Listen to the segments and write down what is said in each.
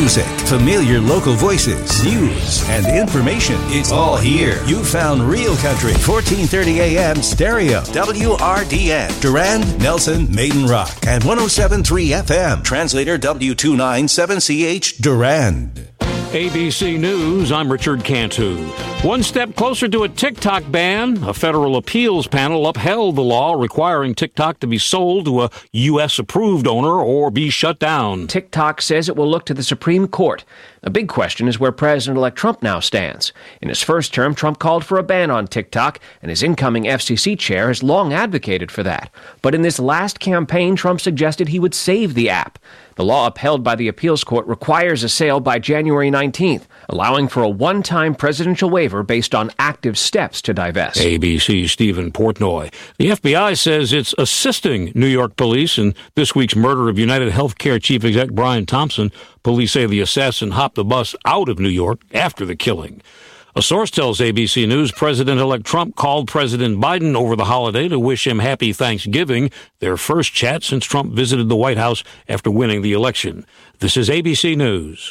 music, familiar local voices, news, and information. It's all here. You found Real Country, 1430 AM stereo, WRDN, Durand, Nelson, Maiden Rock, and 107.3 FM. Translator W297CH, Durand. ABC News, I'm Richard Cantu. One step closer to a TikTok ban, a federal appeals panel upheld the law requiring TikTok to be sold to a U.S.-approved owner or be shut down. TikTok says it will look to the Supreme Court. The big question is where President-elect Trump now stands. In his first term, Trump called for a ban on TikTok, and his incoming FCC chair has long advocated for that. But in this last campaign, Trump suggested he would save the app. The law upheld by the appeals court requires a sale by January 19th, allowing for a one-time presidential waiver based on active steps to divest. ABC's Stephen Portnoy. The FBI says it's assisting New York police in this week's murder of United Healthcare Chief Exec Brian Thompson. Police say the assassin hopped the bus out of New York after the killing. A source tells ABC News President-elect Trump called President Biden over the holiday to wish him happy Thanksgiving, their first chat since Trump visited the White House after winning the election. This is ABC News.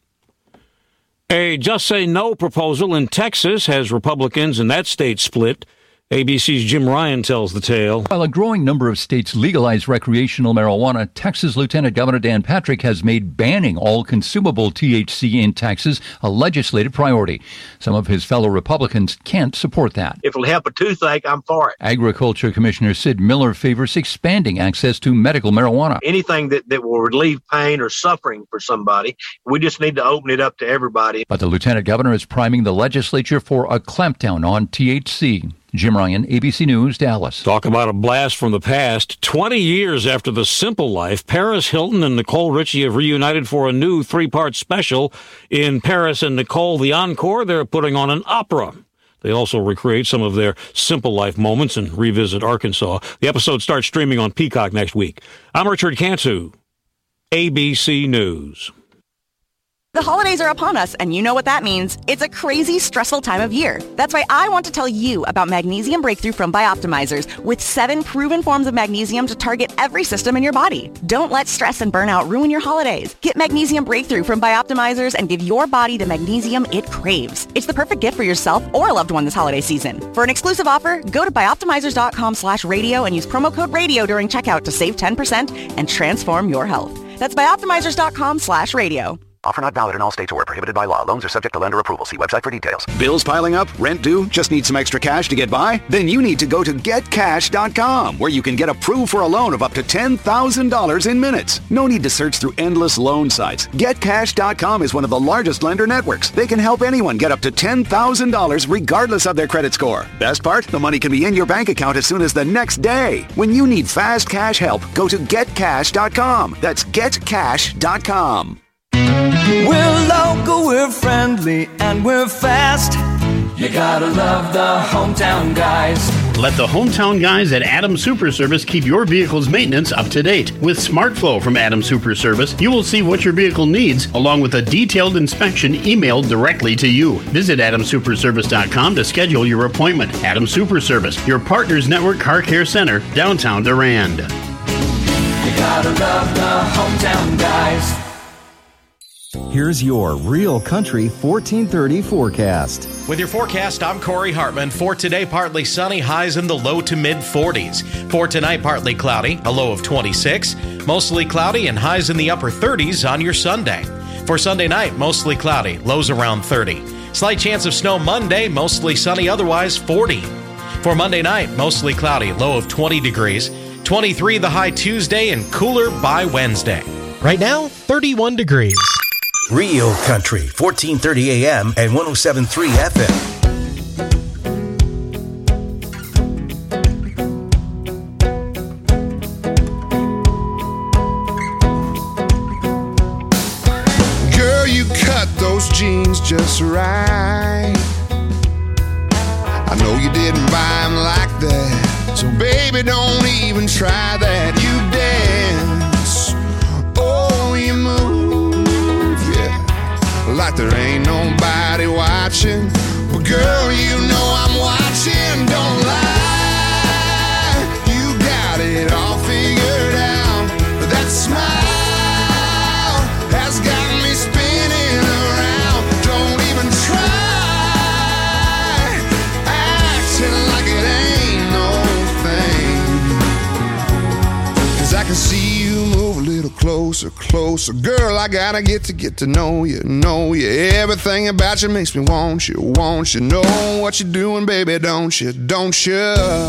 A Just Say No proposal in Texas has Republicans in that state split. ABC's Jim Ryan tells the tale. While a growing number of states legalize recreational marijuana, Texas Lieutenant Governor Dan Patrick has made banning all consumable THC in Texas a legislative priority. Some of his fellow Republicans can't support that. If it'll help a toothache, I'm for it. Agriculture Commissioner Sid Miller favors expanding access to medical marijuana. Anything that will relieve pain or suffering for somebody, we just need to open it up to everybody. But the Lieutenant Governor is priming the legislature for a clampdown on THC. Jim Ryan, ABC News, Dallas. Talk about a blast from the past. 20 years after The Simple Life, Paris Hilton and Nicole Richie have reunited for a new 3-part special. In Paris and Nicole, the encore, they're putting on an opera. They also recreate some of their Simple Life moments and revisit Arkansas. The episode starts streaming on Peacock next week. I'm Richard Cantu, ABC News. The holidays are upon us, and you know what that means. It's a crazy, stressful time of year. That's why I want to tell you about Magnesium Breakthrough from Bioptimizers, with 7 proven forms of magnesium to target every system in your body. Don't let stress and burnout ruin your holidays. Get Magnesium Breakthrough from Bioptimizers and give your body the magnesium it craves. It's the perfect gift for yourself or a loved one this holiday season. For an exclusive offer, go to bioptimizers.com/radio and use promo code radio during checkout to save 10% and transform your health. That's bioptimizers.com/radio. Offer not valid in all states or prohibited by law. Loans are subject to lender approval. See website for details. Bills piling up? Rent due? Just need some extra cash to get by? Then you need to go to GetCash.com, where you can get approved for a loan of up to $10,000 in minutes. No need to search through endless loan sites. GetCash.com is one of the largest lender networks. They can help anyone get up to $10,000 regardless of their credit score. Best part? The money can be in your bank account as soon as the next day. When you need fast cash help, go to GetCash.com. That's GetCash.com. We're local, we're friendly, and we're fast. You gotta love the Hometown Guys. Let the Hometown Guys at Adams Super Service keep your vehicle's maintenance up to date. With SmartFlow from Adams Super Service, you will see what your vehicle needs, along with a detailed inspection emailed directly to you. Visit AdamSuperService.com to schedule your appointment. Adams Super Service, your Partners Network Car Care Center, downtown Durand. You gotta love the Hometown Guys. Here's your Real Country 1430 forecast. With your forecast, I'm Corey Hartman. For today, partly sunny, highs in the low to mid 40s. For tonight, partly cloudy, a low of 26. Mostly cloudy and highs in the upper 30s on your Sunday. For Sunday night, mostly cloudy, lows around 30. Slight chance of snow Monday, mostly sunny, otherwise 40. For Monday night, mostly cloudy, low of 20 degrees. 23 the high Tuesday and cooler by Wednesday. Right now, 31 degrees. Real Country, 1430 AM and 107.3 FM. Girl, you cut those jeans just right. I know you didn't buy them like that, so baby, don't even try that. You dance, oh, you move like there ain't nobody watching. But girl, you know I'm watching, don't lie. You got it all figured out. But that smile has got me spinning. see you move a little closer, closer. Girl, I gotta get to know you, know you. Everything about you makes me want you, want you. Know what you're doing, baby, don't you, don't you?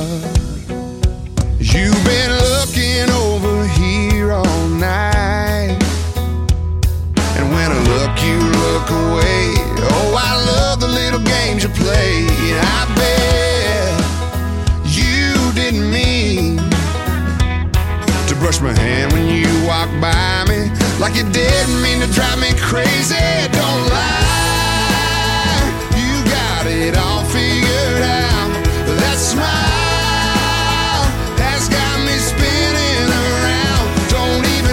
You've been looking over here all night, and when I look, you look away. Oh, I love the little games you play. I bet you didn't mean to brush my hand when you walk by me, like you didn't mean to drive me crazy. Don't lie, you got it all figured out. That smile has got me spinning around. Don't even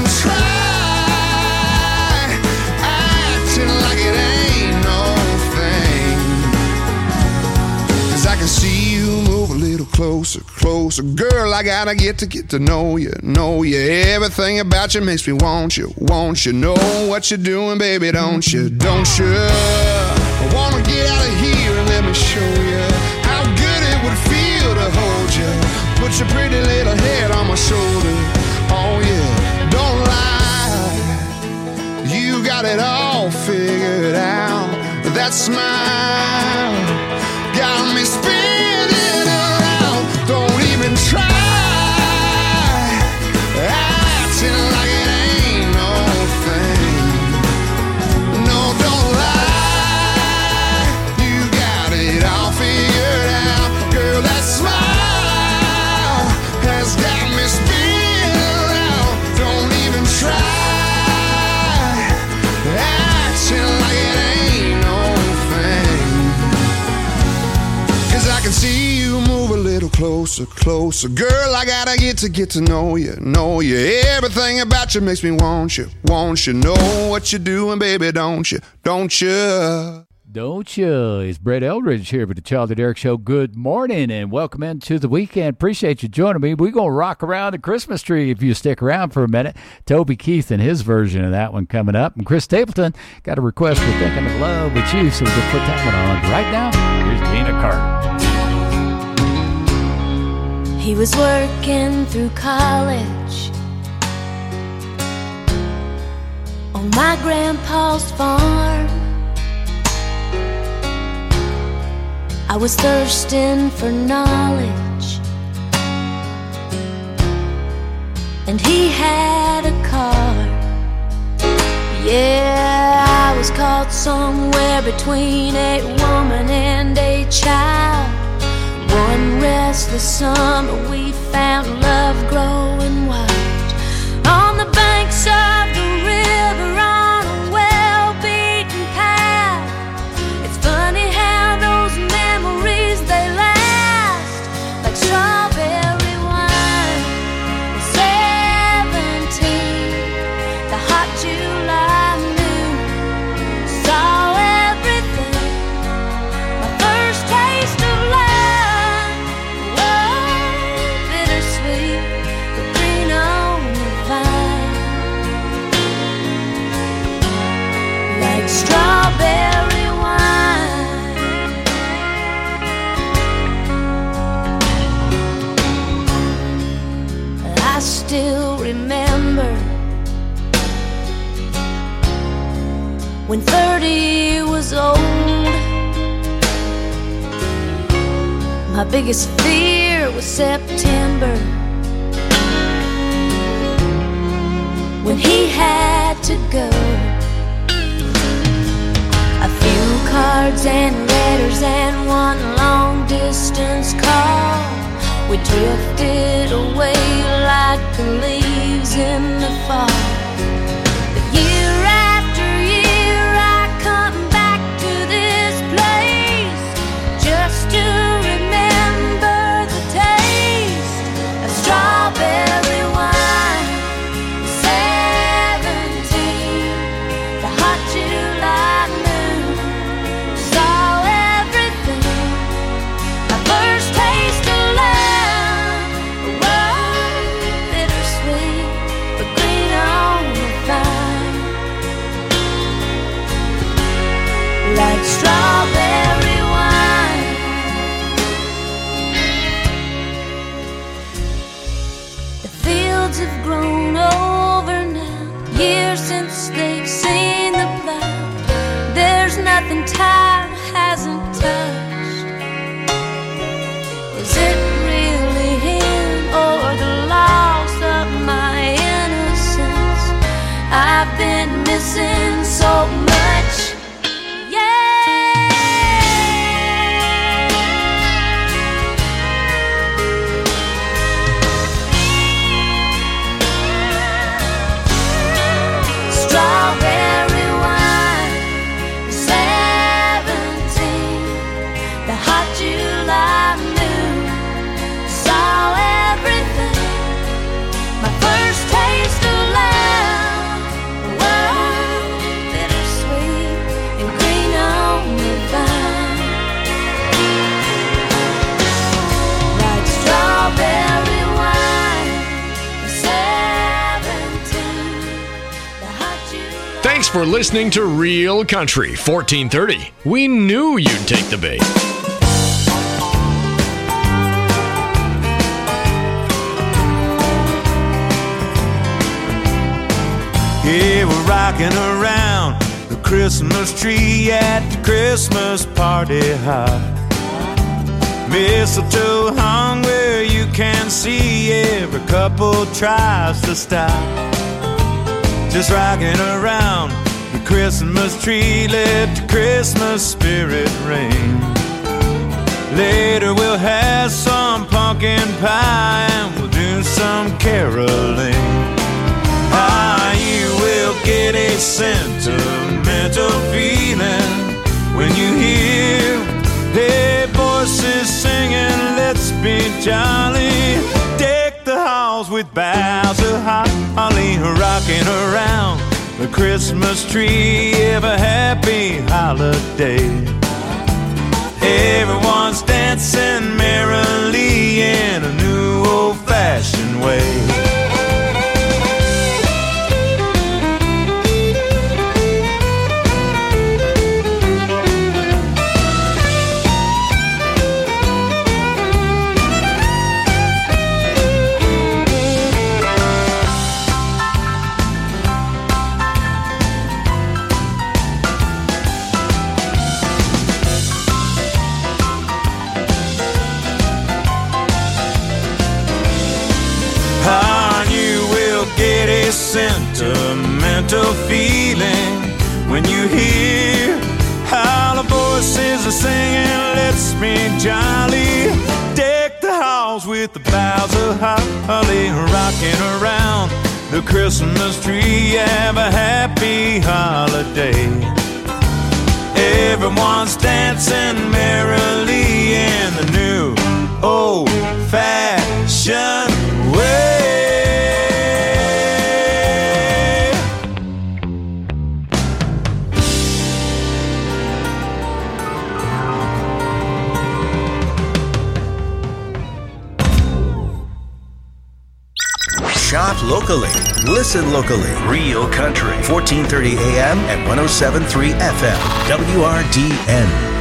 try acting like it ain't no thing, 'cause I can see you move a little closer, closer. Girl, I gotta get to know you, know you. Everything about you makes me want you, want you. Know what you're doing, baby, don't you, don't you? I wanna get out of here and let me show you how good it would feel to hold you. Put your pretty little head on my shoulder. Oh yeah, don't lie, you got it all figured out. That smile got me spinning around. Don't even try acting like it ain't no thing. No, don't lie, you got it all figured out. Girl, that smile has got me spinning around. Don't even try acting like it ain't no thing, 'cause I can see you move a little closer, closer. Girl, I gotta get to know you, know you. Everything about you makes me want you, want you. Know what you're doing, baby, don't you, don't you? Don't you? It's Brett Eldridge here with the Charlie Derrick Show. Good morning and welcome into the weekend. Appreciate you joining me. We're going to rock around the Christmas tree if you stick around for a minute. Toby Keith and his version of that one coming up. And Chris Stapleton got a request for Thinking of Love with You, so we'll put that one on. Right now, here's Dana Carter. He was working through college on my grandpa's farm. I was thirsting for knowledge, and he had a car. Yeah, I was caught somewhere between a woman and a child. One restless summer we found love growing wild on the banks of the river on a well-beaten path. It's funny how those memories, they last like strawberry wine. At 17, the hot July noon saw everything. My first taste of love. Strawberry wine. I still remember when 30 was old. My biggest fear was September, when he had to go. A few cards and letters and one long distance call. We drifted away like the leaves in the fall. But year after year I come back to this place just to remember the taste of strawberry wine. 17, the hot July moon saw everything. My first taste of love, bittersweet, but green on and time hasn't touched. Is it really him or the loss of my innocence? I've been missing so much. Thanks for listening to Real Country 1430. We knew you'd take the bait. Yeah, we're rocking around the Christmas tree at the Christmas party hop. Mistletoe hung where you can see every couple tries to stop. Just rocking around the Christmas tree, let the Christmas spirit ring. Later we'll have some pumpkin pie and we'll do some caroling. Ah, you will get a sentimental feeling when you hear their voices singing, let's be jolly. Deck the halls with boughs of holly, rocking around the Christmas tree. Have a happy holiday. Everyone's dancing merrily in a new old-fashioned way. Sentimental feeling when you hear how the voices are singing, let's be jolly. Deck the halls with the boughs of holly, rocking around the Christmas tree. Have a happy holiday. Everyone's dancing merrily in the new old-fashioned way. Shop locally. Listen locally. Real Country. 1430 AM and 107.3 FM. WRDN.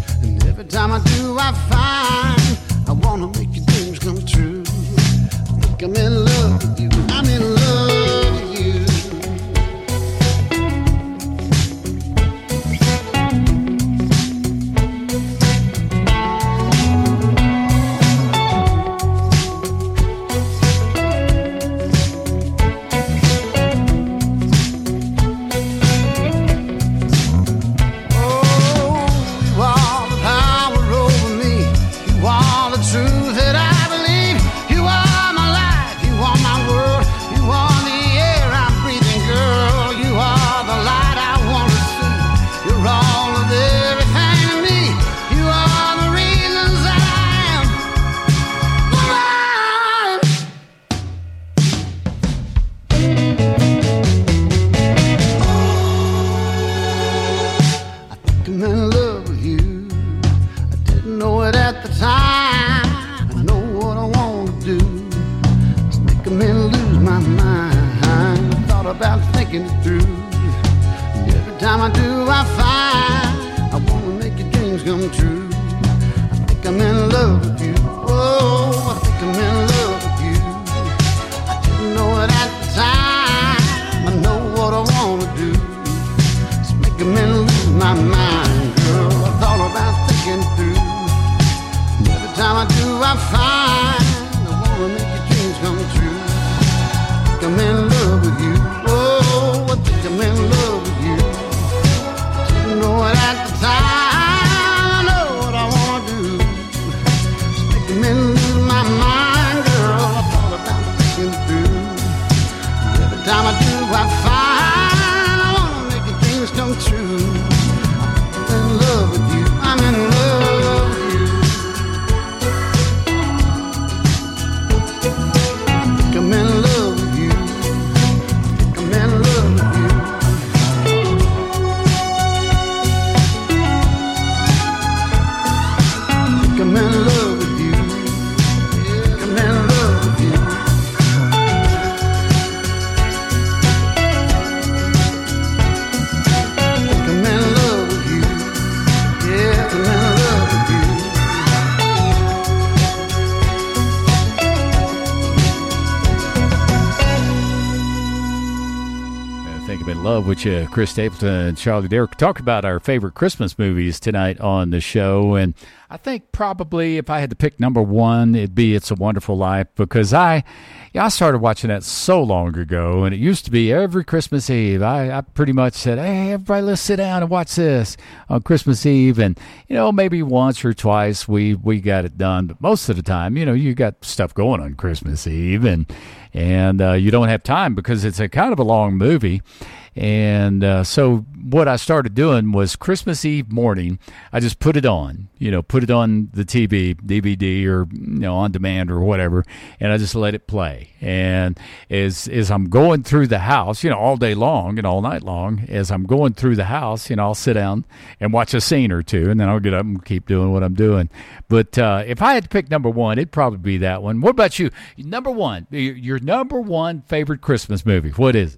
Every time I do, I find I wanna make your dreams come true. thinking it through. And every time I do, I find I wanna make your dreams come true. I think I'm in love with you. Oh, I think I'm in love with you. I didn't know it at the time. I know what I wanna do. It's making me lose my mind, girl. I thought about thinking through. And every time I do, I find I wanna make your dreams come true. I think I'm in love with you. Oh, I think I'm in love with you. I didn't know it at the time. I know what I wanna do. It's making me lose my mind, girl. I thought about thinking through. And every time I do, I find I wanna make your dreams come true. I'm in love with you. I'm in love with you. I think I'm in love with you. I think I'm in love with you. I think I'm in love with you. Yeah, I'm in love with you. I think I'm in love with you. Yeah, I'm in love with you. I think I'm in love with you, Chris Stapleton and Charlie Dare. Talk about our favorite Christmas movies tonight on the show. And I think probably if I had to pick number one, it'd be It's a Wonderful Life, because I started watching that so long ago, and it used to be every Christmas Eve. I pretty much said, hey, everybody, let's sit down and watch this on Christmas Eve. And, maybe once or twice we got it done. But most of the time, you got stuff going on Christmas Eve, and you don't have time because it's a kind of a long movie. And so what I started doing was Christmas Eve morning, I just put it on, put it on the TV, DVD, or, on demand or whatever, and I just let it play. And as I'm going through the house, all day long and all night long, as I'm going through the house, I'll sit down and watch a scene or two, and then I'll get up and keep doing what I'm doing. But if I had to pick number one, it'd probably be that one. What about you? Number one, your number one favorite Christmas movie, what is it?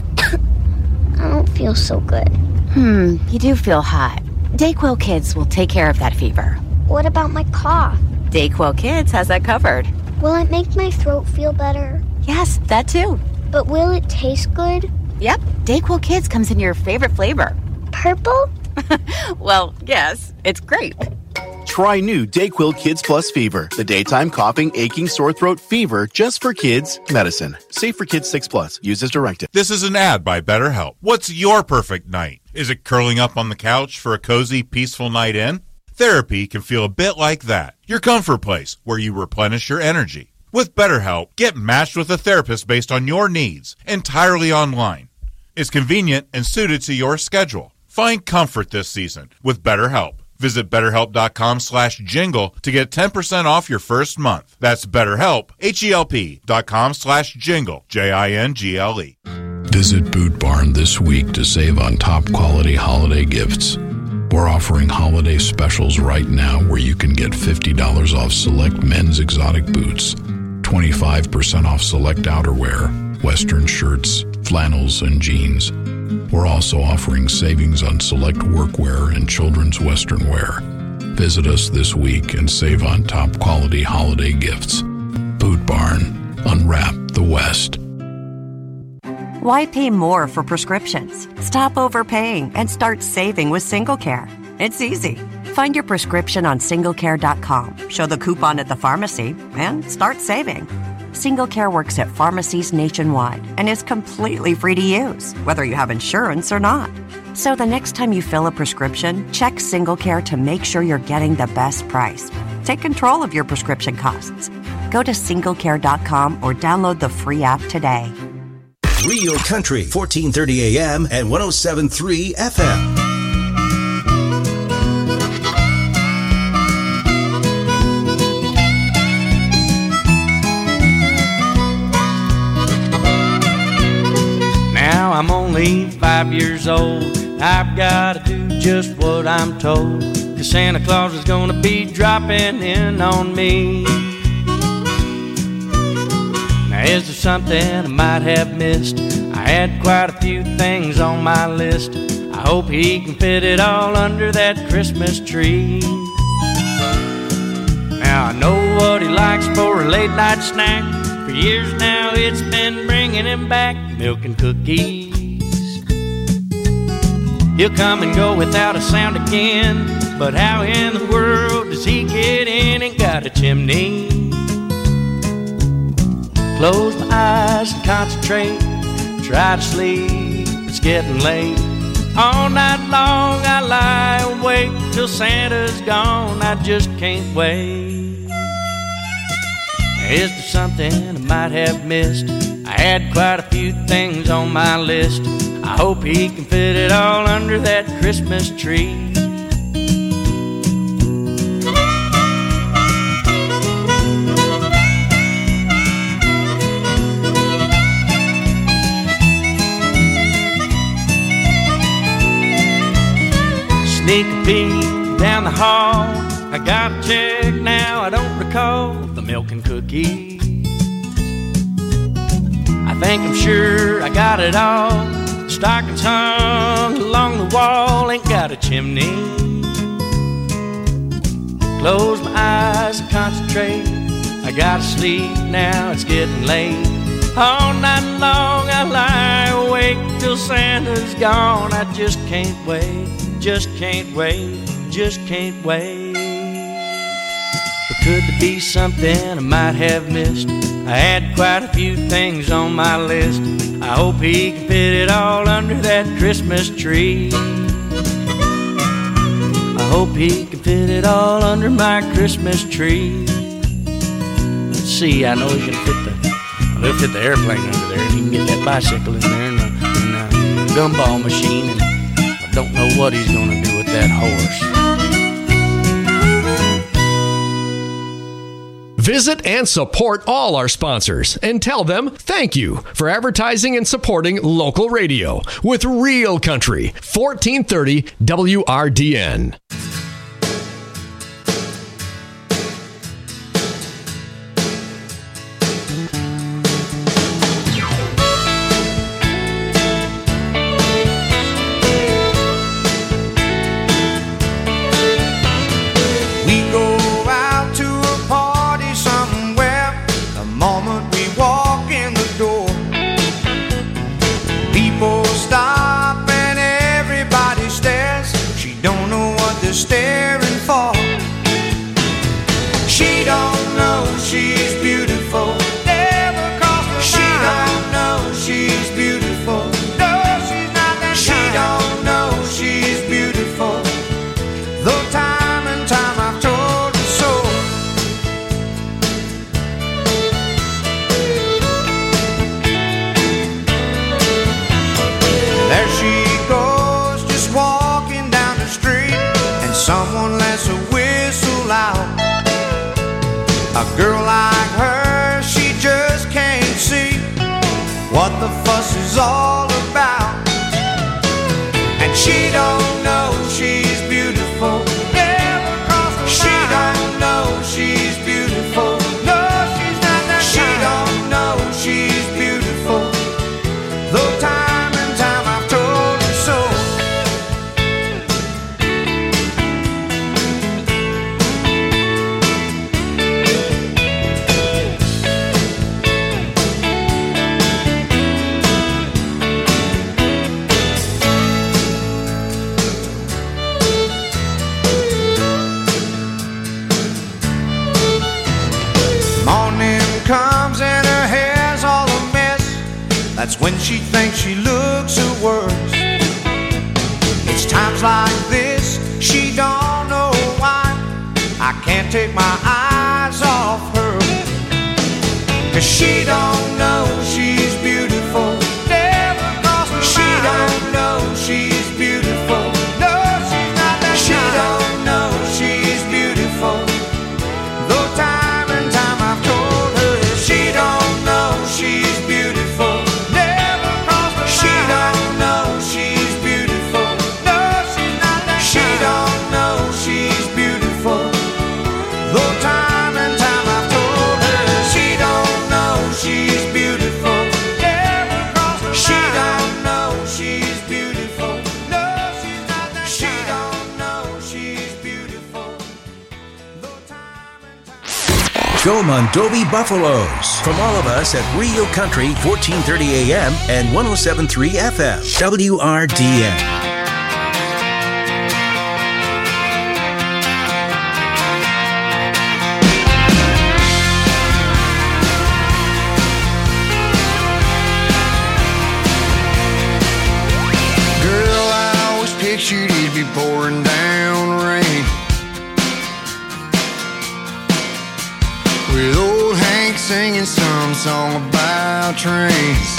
I don't feel so good. You do feel hot. Dayquil Kids will take care of that fever. What about my cough? Dayquil Kids has that covered. Will it make my throat feel better? Yes, that too. But will it taste good? Yep, Dayquil Kids comes in your favorite flavor. Purple? Well, yes, it's grape. Try new Dayquil Kids Plus Fever, the daytime coughing, aching, sore throat fever just for kids medicine. Safe for kids 6+. Use as directed. This is an ad by BetterHelp. What's your perfect night? Is it curling up on the couch for a cozy, peaceful night in? Therapy can feel a bit like that. Your comfort place where you replenish your energy. With BetterHelp, get matched with a therapist based on your needs, entirely online. It's convenient and suited to your schedule. Find comfort this season with BetterHelp. Visit BetterHelp.com/jingle to get 10% off your first month. That's BetterHelp, HELP.com/jingle, JINGLE. Visit Boot Barn this week to save on top quality holiday gifts. We're offering holiday specials right now where you can get $50 off select men's exotic boots, 25% off select outerwear, Western shirts, flannels, and jeans. We're also offering savings on select workwear and children's Western wear. Visit us this week and save on top quality holiday gifts. Boot Barn. Unwrap the West. Why pay more for prescriptions? Stop overpaying and start saving with SingleCare. It's easy. Find your prescription on singlecare.com, show the coupon at the pharmacy, and start saving. SingleCare works at pharmacies nationwide and is completely free to use, whether you have insurance or not. So the next time you fill a prescription, check SingleCare to make sure you're getting the best price. Take control of your prescription costs. Go to singlecare.com or download the free app today. Real Country, 1430 AM and 107.3 FM. Now I'm only 5 years old. I've got to do just what I'm told, 'cause Santa Claus is gonna be dropping in on me. Now is there something I might have missed? I had quite a few things on my list. I hope he can fit it all under that Christmas tree. Now I know what he likes for a late night snack. For years now it's been bringing him back milk and cookies. He'll come and go without a sound again, but how in the world does he get in and got a chimney? Close my eyes and concentrate, try to sleep, it's getting late. All night long I lie awake till Santa's gone, I just can't wait. Is there something I might have missed? I had quite a few things on my list. I hope he can fit it all under that Christmas tree. Sneak a peek down the hall, I got a check now, I don't recall the milk and cookies. I think I'm sure I got it all. Stockings hung along the wall, ain't got a chimney. Close my eyes and concentrate, I gotta sleep now, it's getting late. All night long I lie awake till Santa's gone, I just can't wait, just can't wait, just can't wait. But could there be something I might have missed? I had quite a few things on my list. I hope he can fit it all under that Christmas tree. I hope he can fit it all under my Christmas tree. Let's see, I know he's gonna fit the airplane under there, and he can get that bicycle in there and the gumball machine, and I don't know what he's gonna do with that horse. Visit and support all our sponsors and tell them thank you for advertising and supporting local radio with Real Country, 1430 WRDN. Staring for. She don't know she's beautiful. Never crossed her mind. She don't know she's beautiful. No, she's not that she kind. Don't know she's beautiful. Though time and time I've told her so. There she goes, just walking down the street. Someone lets a whistle out. A girl like her, she just can't see what the fuss is all about. And she don't know she's beautiful. Never crossed her mind. She don't know she's beautiful. No, she's not that she kind. Don't know she's beautiful. Though time and time I've told her so. Comes and her hair's all a mess. That's when she thinks she looks her worst. It's times like this she don't know why I can't take my eyes off her. 'Cause she don't know she's beautiful. Never crossed her mind. She don't know she's beautiful. No, she's not that she kind. Don't know she's beautiful. Though time and time I've told her she don't know she's beautiful. Never crossed her mind. She don't know she's beautiful. No, she's not that she kind. Don't know she's beautiful. Though time and time I've told her she don't know she's beautiful. Joe Mondovi Buffaloes. From all of us at Real Country, 1430 AM and 107.3 FM, WRDN. Pictured it'd be pouring down rain, with old Hank singing some song about trains.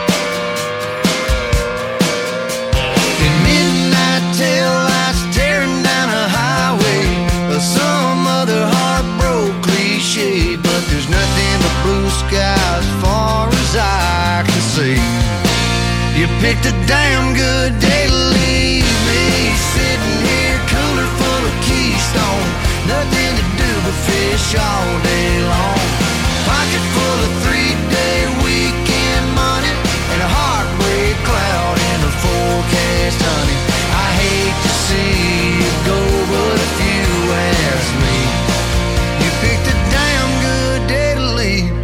In midnight tail lights tearing down a highway, or some other heartbroken cliche, but there's nothing but blue skies as far as I can see. You picked a damn good day to leave me, sitting here cooler full of Keystone, nothing to do but fish all day long. Pocket full of 3-day weekend money, and a heartbreak cloud in the forecast, honey. I hate to see you go, but if you ask me, you picked a damn good day to leave.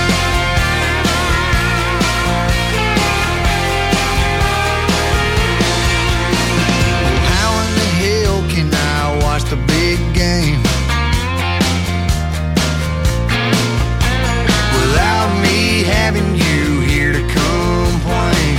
The big game without me having you here to complain.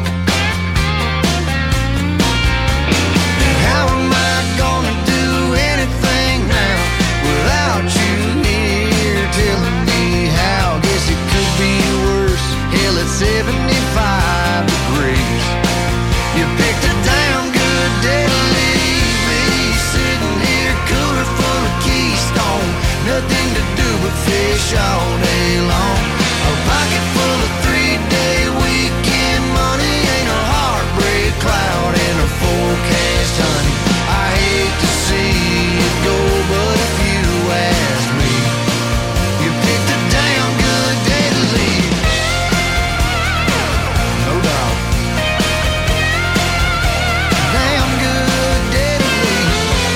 How am I gonna do anything now without you here telling me how? Guess it could be worse. Hell, it's 75 degrees. You picked a damn good day to leave me, sitting here cooler full of Keystone, nothing to do but fish all day long. A pocket full of 3-day weekend money, ain't a heartbreak cloud in a forecast, honey. I hate to see it go, but if you ask me, you picked a damn good day to leave. No doubt. Damn good day to leave.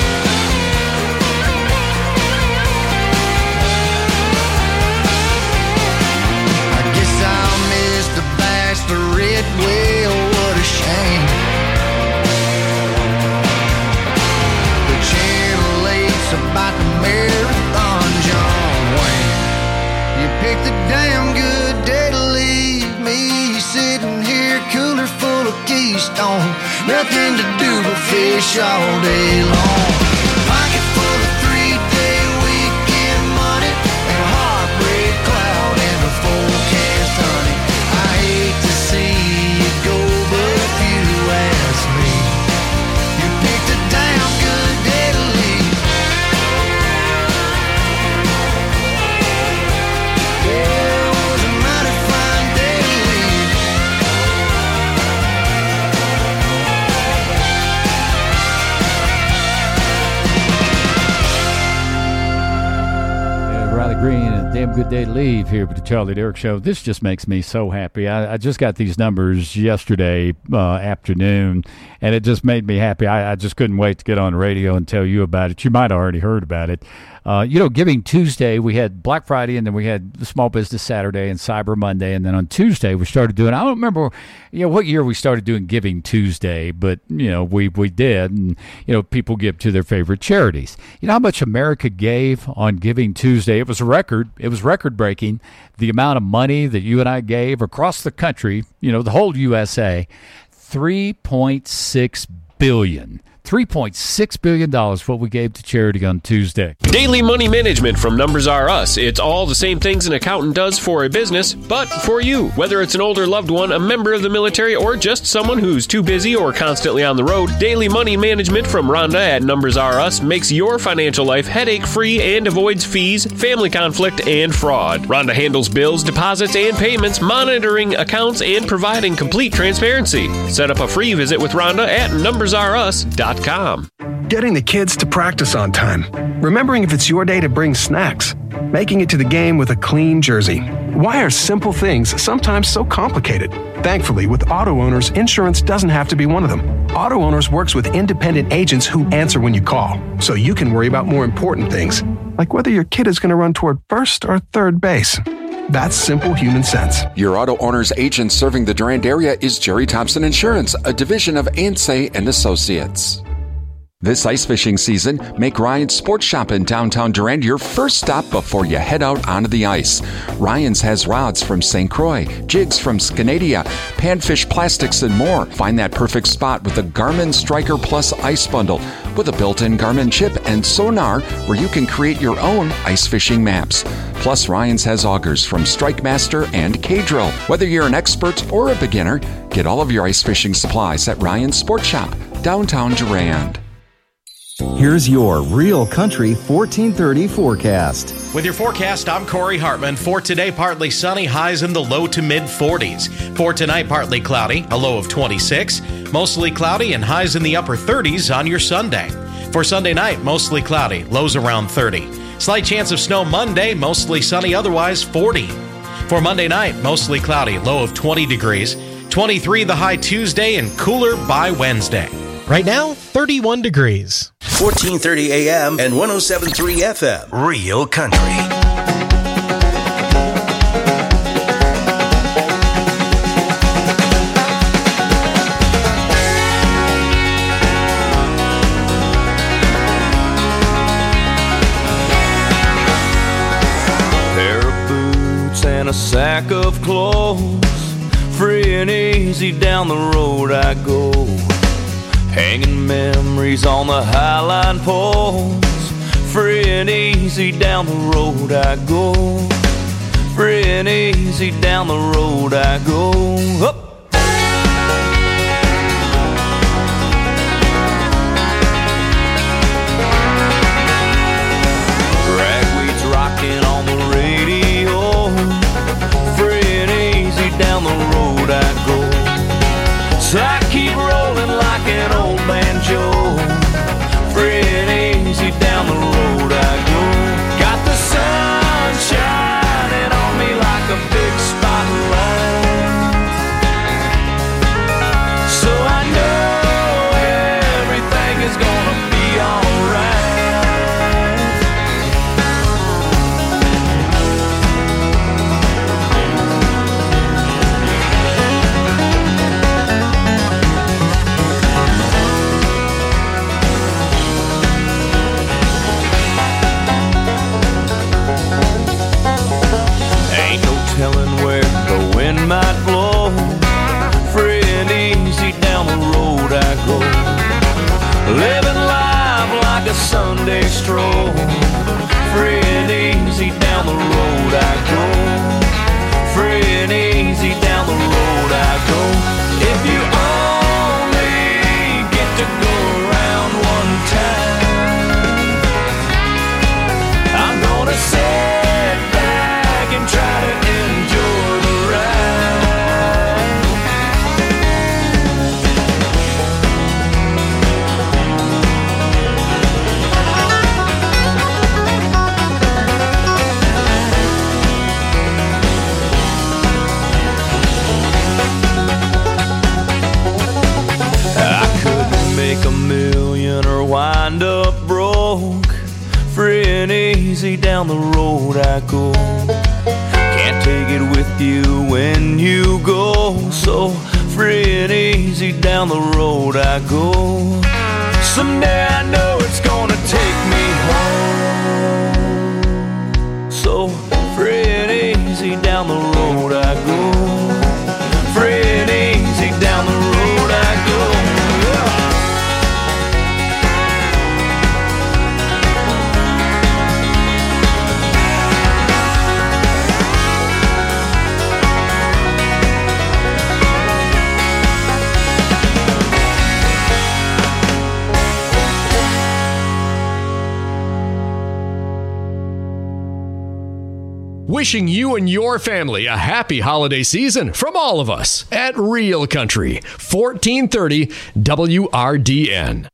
I guess I'll miss the bachelorette, well, what a shame. The Channel 8's about the marathon, John Wayne. You picked a damn good day to leave me, sitting here cooler full of Keystone, nothing to do but fish all day long. Pocket full of 3-day weekend money, and a heartbreak cloud in the forecast, honey. I hate to see you go, but if you ask me, you picked a damn good day to leave. Yeah, it was a mighty fine day to leave. Riley Green and Damn Good Day to Leave here with the Charlie Derrick Show. This just makes me so happy. I just got these numbers yesterday afternoon, and it just made me happy. I just couldn't wait to get on the radio and tell you about it. You might have already heard about it. Giving Tuesday, we had Black Friday, and then we had the Small Business Saturday and Cyber Monday, and then on Tuesday we started doing, I don't remember what year we started doing Giving Tuesday, but we did, and people give to their favorite charities. You know how much America gave on Giving Tuesday? It was a record. It was record-breaking, the amount of money that you and I gave across the country, the whole USA, $3.6 billion. $3.6 billion what we gave to charity on Tuesday. Daily money management from Numbers R Us. It's all the same things an accountant does for a business, but for you. Whether it's an older loved one, a member of the military, or just someone who's too busy or constantly on the road, daily money management from Rhonda at Numbers R Us makes your financial life headache-free and avoids fees, family conflict, and fraud. Rhonda handles bills, deposits, and payments, monitoring accounts, and providing complete transparency. Set up a free visit with Rhonda at numbersrus.com. Getting the kids to practice on time. Remembering if it's your day to bring snacks. Making it to the game with a clean jersey. Why are simple things sometimes so complicated? Thankfully, with Auto Owners, insurance doesn't have to be one of them. Auto Owners works with independent agents who answer when you call, so you can worry about more important things. like whether your kid is going to run toward first or third base. That's simple human sense. Your auto owner's agent serving the Durand area is Jerry Thompson Insurance, a division of Ansay and Associates. This ice fishing season, make Ryan's Sports Shop in downtown Durand your first stop before you head out onto the ice. Ryan's has rods from St. Croix, jigs from Scanadia, panfish plastics, and more. Find that perfect spot with the Garmin Striker Plus Ice Bundle with a built-in Garmin chip and sonar where you can create your own ice fishing maps. Plus, Ryan's has augers from Strike Master and K-Drill. Whether you're an expert or a beginner, get all of your ice fishing supplies at Ryan's Sports Shop, downtown Durand. Here's your Real Country 1430 forecast. With your forecast, I'm Corey Hartman. For today, partly sunny, highs in the low to mid 40s. For tonight, partly cloudy, a low of 26. Mostly cloudy and highs in the upper 30s on your Sunday. For Sunday night, mostly cloudy, lows around 30. Slight chance of snow Monday, mostly sunny, otherwise 40. For Monday night, mostly cloudy, low of 20 degrees. 23 the high Tuesday and cooler by Wednesday. Right now, 31 degrees. 1430 AM and 107.3 FM. Real Country. Pair of boots and a sack of clothes. Free and easy down the road I go. Hanging memories on the highline poles. Free and easy down the road I go. Free and easy down the road I go. Up. Ragweed's rocking on the radio. Free and easy down the road I go. So I keep rolling like an old banjo. Free and easy down the road I go. Got the sun shining on me like a big spotlight. So I know everything is gonna be alright. Telling where the wind might blow. Free and easy down the road I go. Living life like a Sunday stroll. Free and easy down the road I go. Free and easy down the road I go. If you only get to go around one time, I'm gonna sit back and try to enjoy the ride. I couldn't make a million or wind up broke. Free and easy down the road I go. Can't take it with you when you go. So free and easy down the road I go. Someday I know it's gonna take me home. So free and easy down the road I go. Free and easy down the road I go. Wishing you and your family a happy holiday season from all of us at Real Country, 1430 WRDN.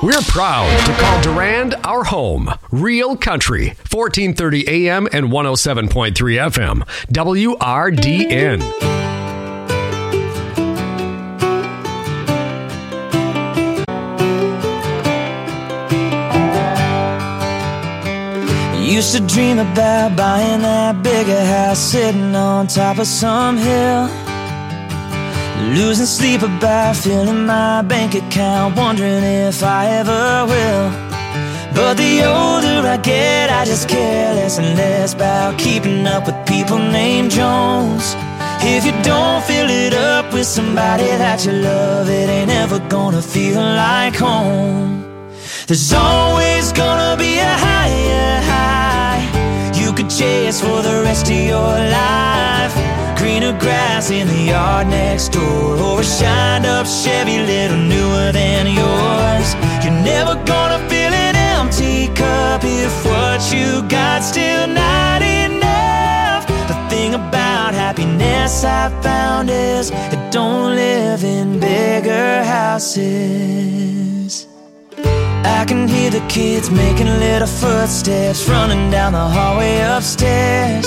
We're proud to call Durand our home. Real Country, 1430 AM and 107.3 FM. WRDN. Used to dream about buying that bigger house, sitting on top of some hill. Losing sleep about filling my bank account, wondering if I ever will. But the older I get, I just care less and less about keeping up with people named Jones. If you don't fill it up with somebody that you love, it ain't ever gonna feel like home. There's always gonna be a higher high you could chase for the rest of your life. Greener grass in the yard next door, or a shined up Chevy little newer than yours. You're never gonna fill an empty cup if what you got still not enough. The thing about happiness I found is it don't live in bigger houses. I can hear the kids making little footsteps running down the hallway upstairs.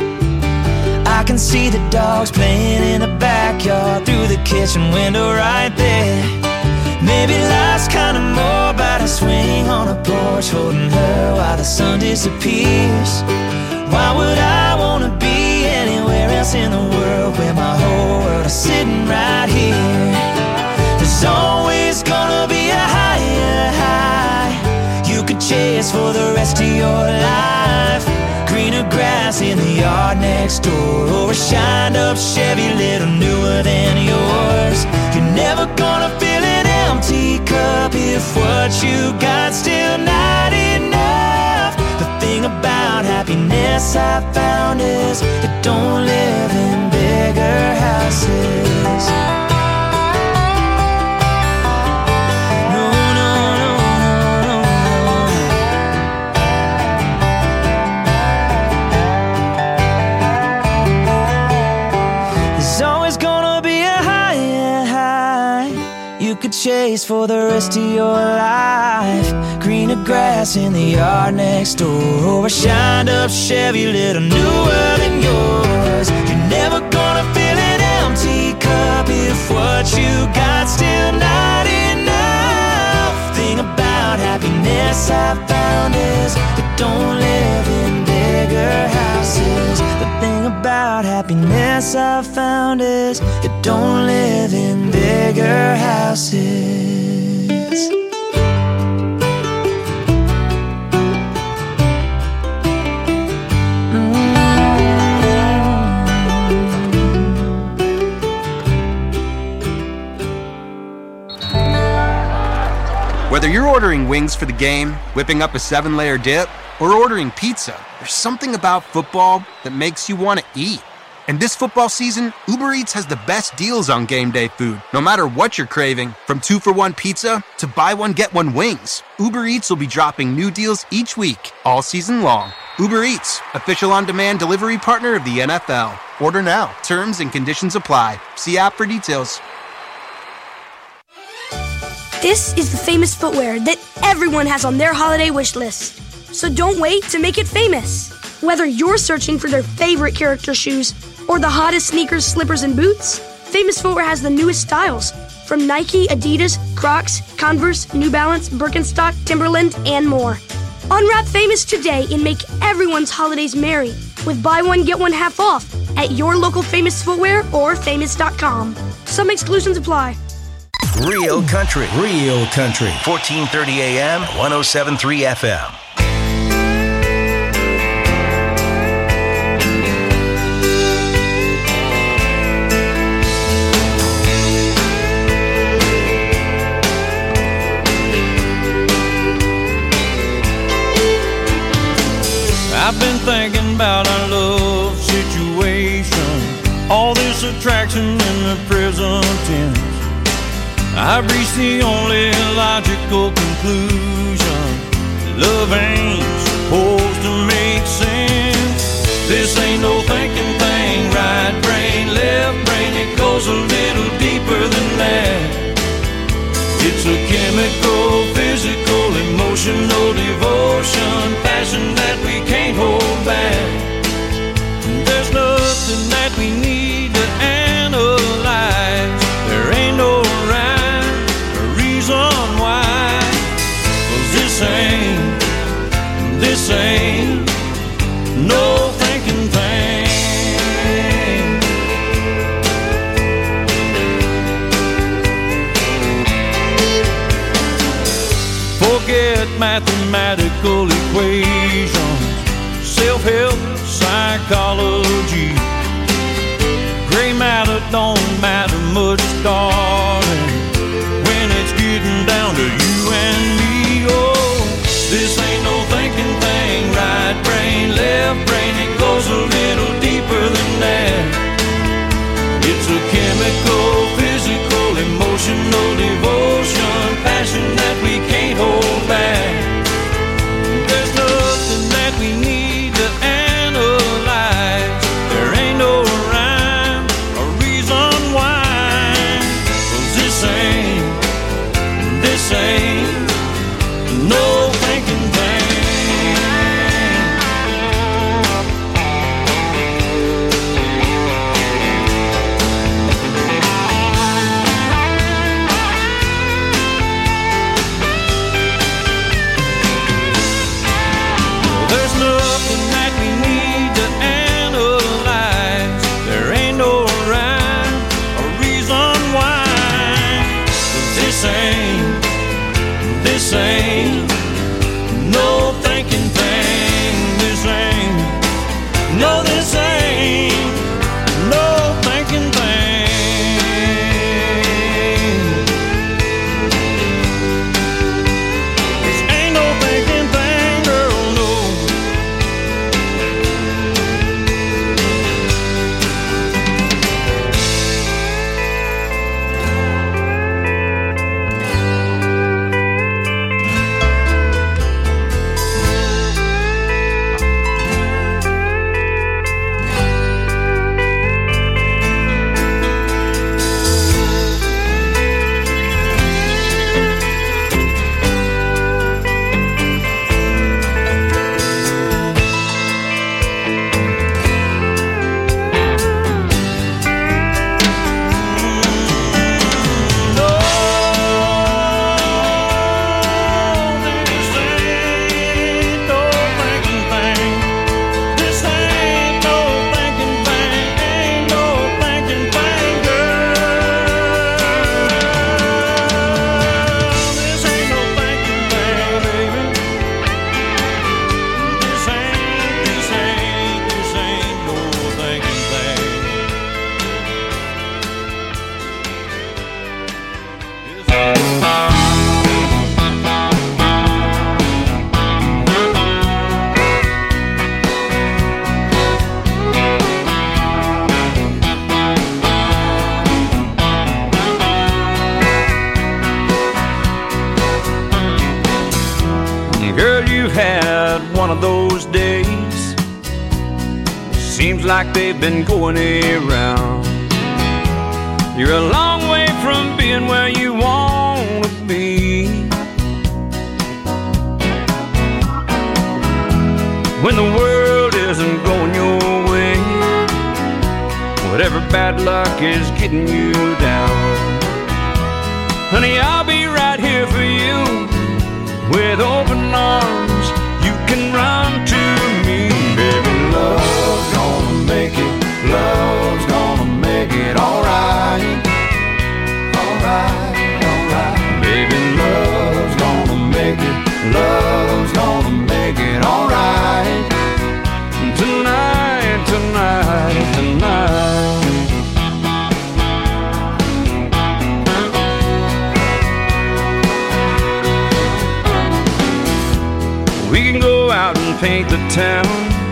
I can see the dogs playing in the backyard through the kitchen window right there. Maybe life's kinda more about a swing on a porch, holding her while the sun disappears. Why would I wanna be anywhere else in the world where my whole world is sitting right here? There's always gonna be a higher high you could chase for the rest of your life. Greener grass in the yard next door, or a shined up Chevy little newer than yours. You're never gonna fill an empty cup if what you got still not enough. The thing about happiness I found is it don't live in bigger houses. Could chase for the rest of your life. Greener grass in the yard next door, or a shined up Chevy little newer than yours. You're never gonna fill an empty cup if what you got still not enough. Thing about happiness I found is it don't live in bigger houses. The thing about happiness I found is it don't live in bigger houses. Whether you're ordering wings for the game, whipping up a 7-layer dip, or ordering pizza, there's something about football that makes you want to eat. And this football season, Uber Eats has the best deals on game day food. No matter what you're craving, from 2-for-1 pizza to buy one, get one wings, Uber Eats will be dropping new deals each week, all season long. Uber Eats, official on-demand delivery partner of the NFL. Order now. Terms and conditions apply. See app for details. This is the famous footwear that everyone has on their holiday wish list. So don't wait to make it famous. Whether you're searching for their favorite character shoes or the hottest sneakers, slippers, and boots, Famous Footwear has the newest styles from Nike, Adidas, Crocs, Converse, New Balance, Birkenstock, Timberland, and more. Unwrap Famous today and make everyone's holidays merry with buy one, get one half off at your local Famous Footwear or famous.com. Some exclusions apply. Real Country. 1430 AM, 107.3 FM. I've been thinking about our love situation, all this attraction in the present tense. I've reached the only logical conclusion: love ain't supposed to make sense. This ain't no thinking thing, right brain, left brain, it goes a little deeper than that. It's a chemical, physical, emotional devotion, passion that we can't hold back. There's nothing that we need to analyze. There ain't no rhyme or reason why. 'Cause this ain't no thinking thing. Forget mathematical equations, self-help, psychology. Gray matter don't matter much, darling, when it's getting down to you and me. Oh, this ain't no thinking thing. Right brain, left brain, it goes a little deeper than that. It's a chemical, physical, emotional devotion, passion that we can't hold back. There's nothing that we need to analyze. There ain't no rhyme or reason why. 'Cause this ain't no thinking thing. There's nothing that we need to analyze. There ain't no rhyme or reason why. 'Cause this ain't no thinking thing. This ain't no thinking thing. This ain't no thinking thing, girl, no. Girl, you've had one of those days. Seems like they've been going around. You're a long way from being where you want to be. When the world isn't going your way, whatever bad luck is getting you down, honey, I'll be right here for you. With open arms, you can run to me. Baby, love's gonna make it. Love's gonna make it alright. Alright, alright. Baby, love's gonna make it. Love's gonna make it alright. Tonight, tonight, tonight. We can go out and paint the town.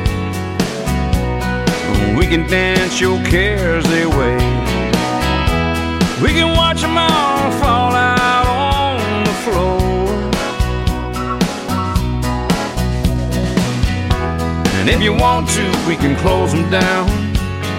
We can dance your cares away. We can watch them all fall out on the floor. And if you want to, we can close them down.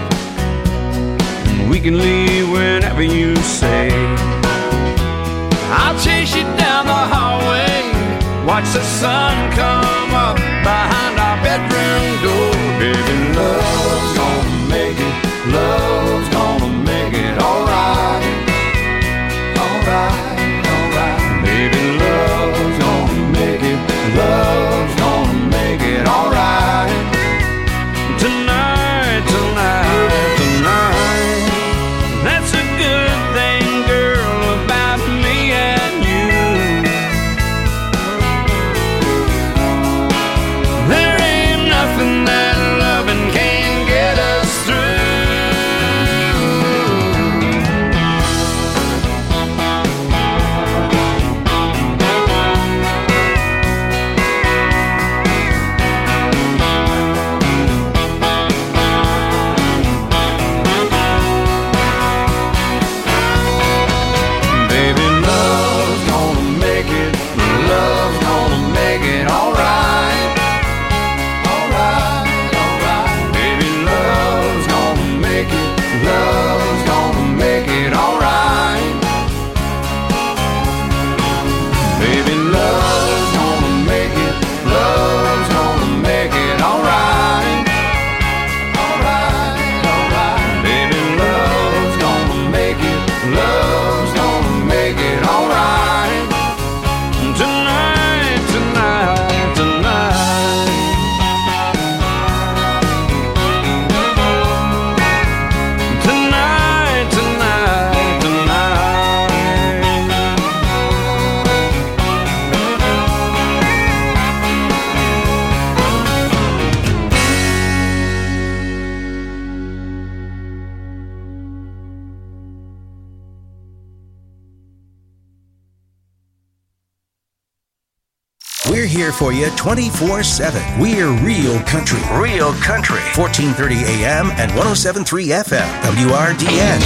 And we can leave whenever you say. I'll chase you down the hallway, watch the sun come up behind our bedroom door. Baby, love's gonna make it, love's gonna make it alright, alright, alright. Baby, love's gonna make it, love's gonna make it alright. Tonight, tonight, tonight. That's a good thing, girl, about me and you. There ain't nothing that loving can get us through. Baby, love's gonna make it, love's gonna make it alright, alright, alright. Baby, love's gonna make it, love's gonna make it alright. Baby, love's gonna make it, love's gonna make it alright, alright, alright. Baby, love's gonna make it, love's gonna make it alright. Tonight, tonight, tonight. Tonight, tonight, tonight. We're here for you 24/7. We're Real Country. Real Country. 1430 AM and 107.3 FM. WRDN.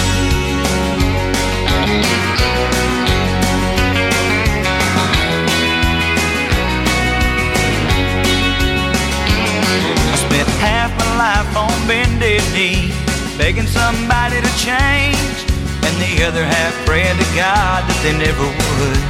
I spent half my life on bended knee, begging somebody to change, and the other half praying to God that they never would.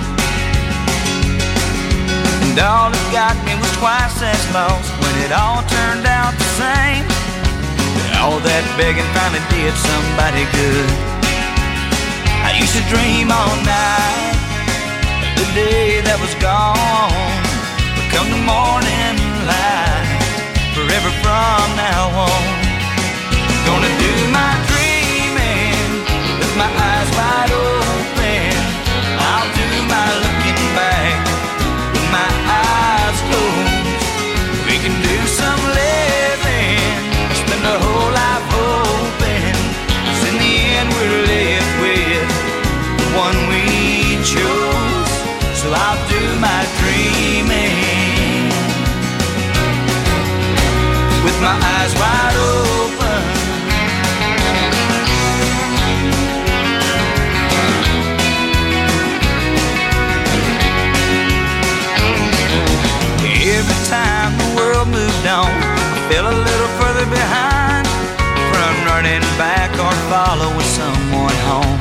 And all it got me was twice as lost when it all turned out the same. All that begging finally did somebody good. I used to dream all night of the day that was gone, but come the morning light, forever from now on, I'm gonna do my dreaming with my eyes wide open. I'll do my looking back with my eyes closed. We can do some living, spend our whole life hoping, 'cause in the end we're left with the one we chose. So I'll do my dreaming with my eyes wide open. Every time the world moved on, I fell a little further behind from running back or following someone home,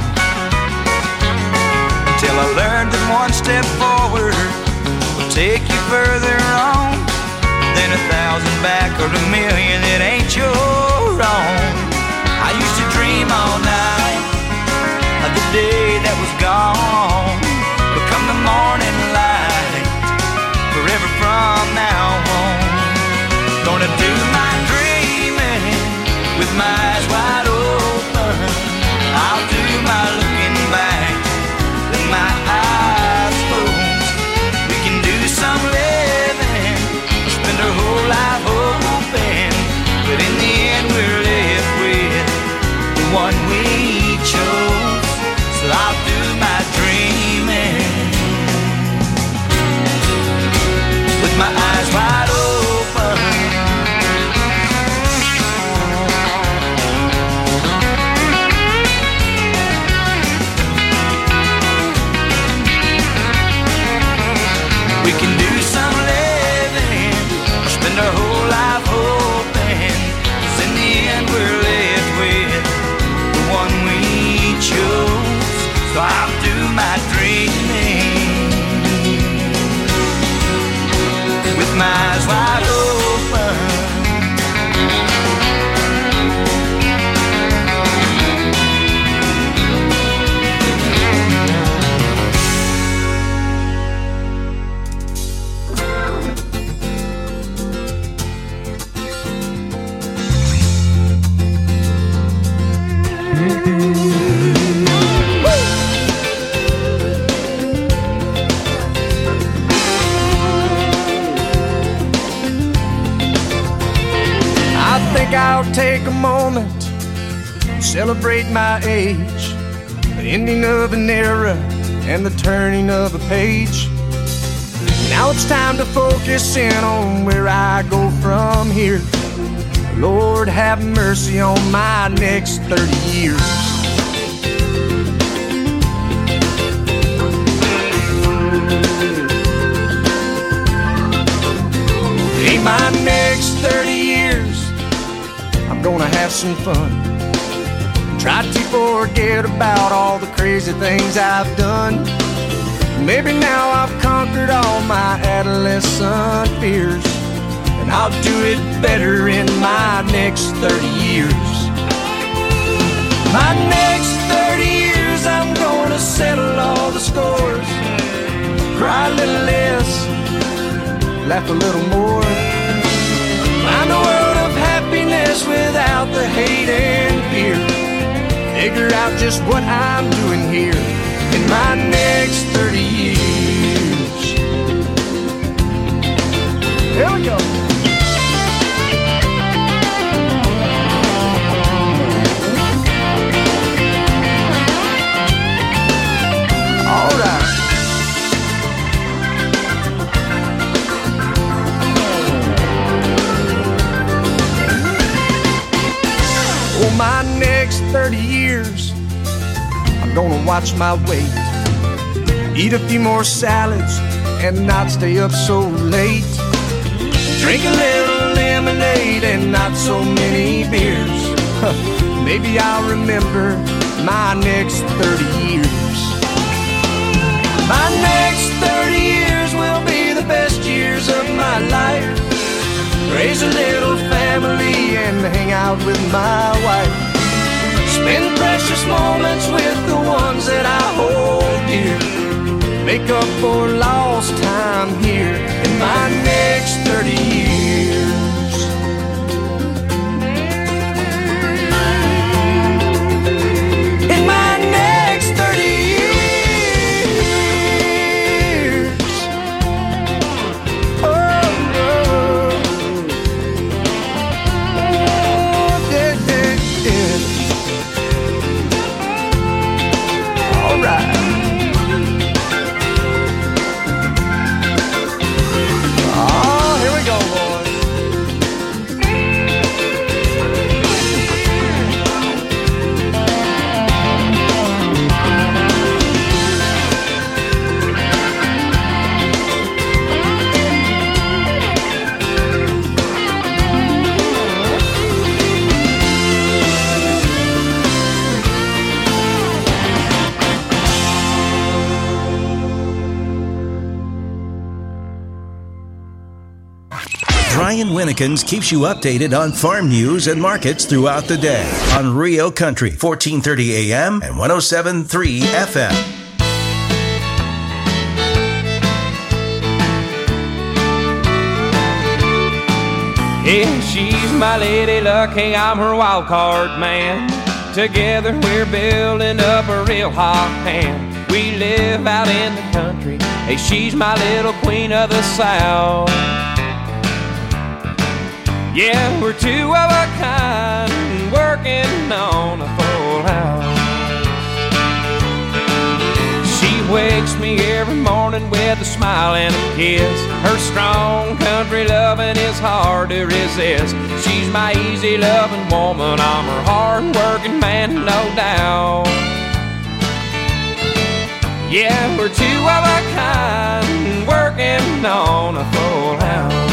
until I learned that one step forward will take you further on than 1,000 back or 1,000,000 that ain't your own. I used to dream all night of the day that was gone, but come the morning light, forever from now on, gonna do my dreaming with my eyes wide open. I'll do my looking back with my eyes closed. We can do some living, spend our whole life hoping, but in the end we're left with the one we chose. So I'll do my dreaming with my eyes wide open. We can do some living, spend our whole life hoping, 'cause in the end we're left with the one we chose. So I'll do my dream I'll take a moment to celebrate my age, the ending of an era and the turning of a page. Now it's time to focus in on where I go from here. Lord, have mercy on my next 30 years. In my next 30 years, I'm gonna have some fun. Try to forget about all the crazy things I've done. Maybe now I've conquered all my adolescent fears, and I'll do it better in my next 30 years. My next 30 years, I'm gonna settle all the scores, cry a little less, laugh a little more, find a world of happiness without the hate and fear, figure out just what I'm doing here in my next 30 years. Here we go. All right. Oh, my next 30 years, I'm gonna watch my weight, eat a few more salads and not stay up so late, drink a little lemonade and not so many beers. Maybe I'll remember my next 30 years. My next 30 years will be the best years of my life. Raise a little family and hang out with my wife. Spend precious moments with the ones that I hold dear. Make up for lost time here in my next 30 years. In my next 30 years. Oh, oh. Yeah, yeah, yeah. All right. Oh, here we go, boys. Brian Winnekins keeps you updated on farm news and markets throughout the day on Rio Country, 1430 AM and 107.3 FM. Yeah, she's my lady luck, hey, I'm her wild card man. Together we're building up a real hot hand. We live out in the country, hey, she's my little queen of the South. Yeah, we're two of a kind, working on a full house. She wakes me every morning with a smile and a kiss. Her strong country loving is hard to resist. She's my easy loving woman, I'm her hard working man, no doubt. Yeah, we're two of a kind, working on a full house.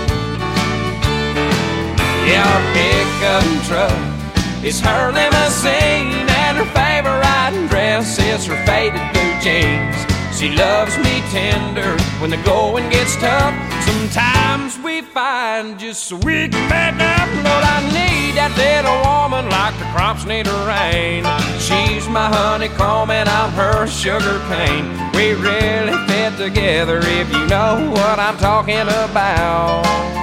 Yeah, our pickup truck is her limousine, and her favorite dress is her faded blue jeans. She loves me tender when the going gets tough. Sometimes we find just so we can make up. Lord, I need that little woman like the crops need a rain. She's my honeycomb and I'm her sugar cane. We really fit together if you know what I'm talking about.